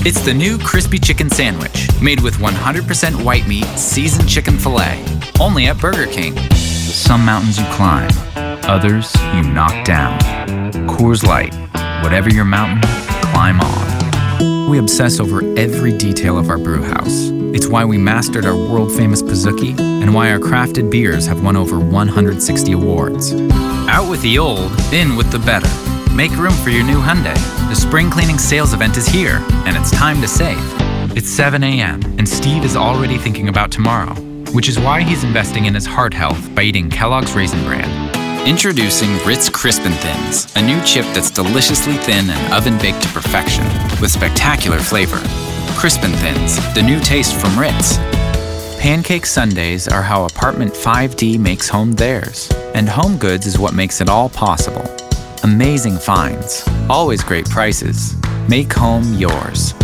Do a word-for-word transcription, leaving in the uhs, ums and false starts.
It's the new Crispy Chicken Sandwich, made with one hundred percent white meat, seasoned chicken filet. Only at Burger King. Some mountains you climb, others you knock down. Coors Light, whatever your mountain, climb on. We obsess over every detail of our brew house. It's why we mastered our world-famous Pizookie and why our crafted beers have won over one hundred sixty awards. Out with the old, in with the better. Make room for your new Hyundai. The spring cleaning sales event is here, and it's time to save. It's seven a.m., and Steve is already thinking about tomorrow, which is why he's investing in his heart health by eating Kellogg's Raisin Bran. Introducing Ritz Crispin Thins, a new chip that's deliciously thin and oven-baked to perfection, with spectacular flavor. Crispin Thins, the new taste from Ritz. Pancake sundaes are how Apartment five D makes home theirs, and Home Goods is what makes it all possible. Amazing finds, always great prices. Make home yours.